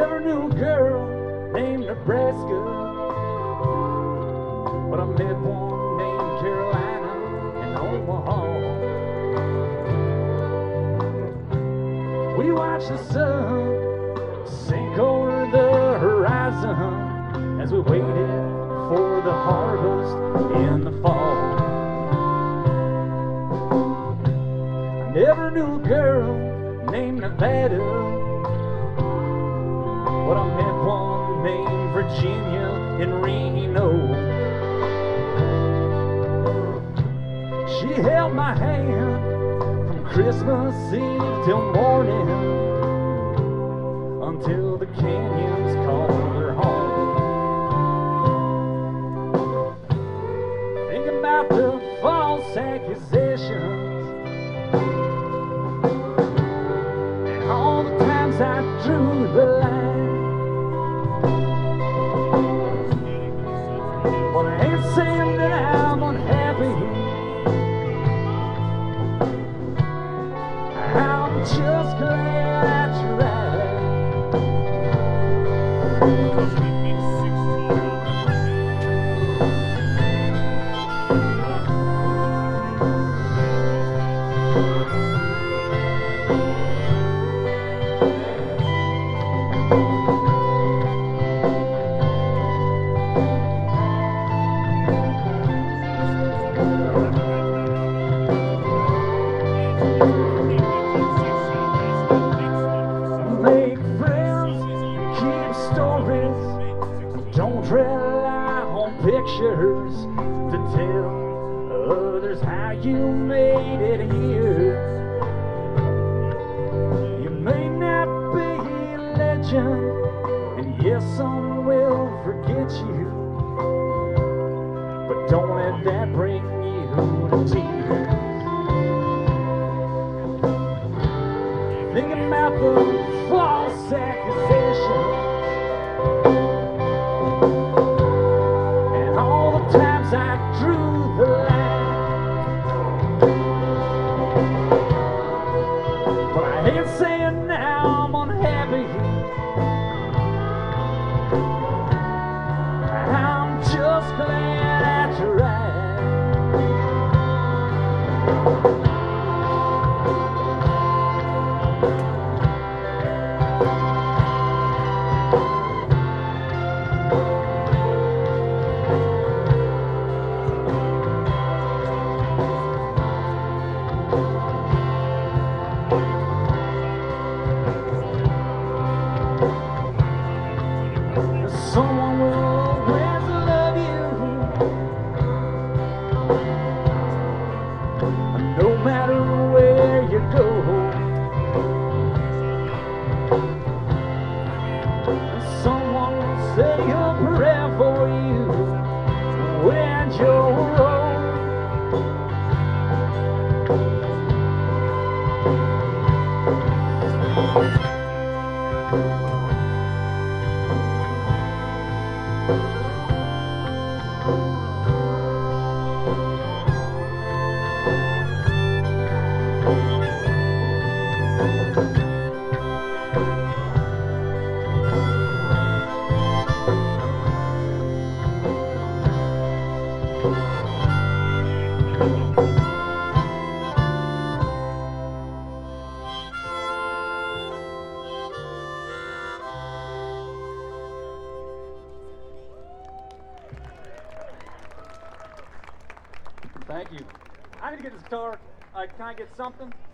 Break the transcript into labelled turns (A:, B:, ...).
A: never knew a girl named Nebraska, but I met one named Carolina and Omaha. We watched the sun sink over the horizon as we waited for the harvest in the fall. I never knew a girl named Nevada, but I met one named Virginia in Reno. She held my hand from Christmas Eve till morning, until the canyons called her home. Thinking about the false accusations and all the times I drew the line. But I ain't saying that I'm unhappy, I'm just glad I tried. Make friends, keep stories, don't rely on pictures to tell others how you made it here. You may not be a legend, and yes, some will forget you, but don't let that bring you to tears. Thinking about the false accusations and all the times I drew the line. But I ain't saying now I'm unhappy, I'm just glad I tried. Someone will always love you, no matter where you go. Someone will say a prayer for you when you're old. Thank you. I need to get this guitar. Can I get something?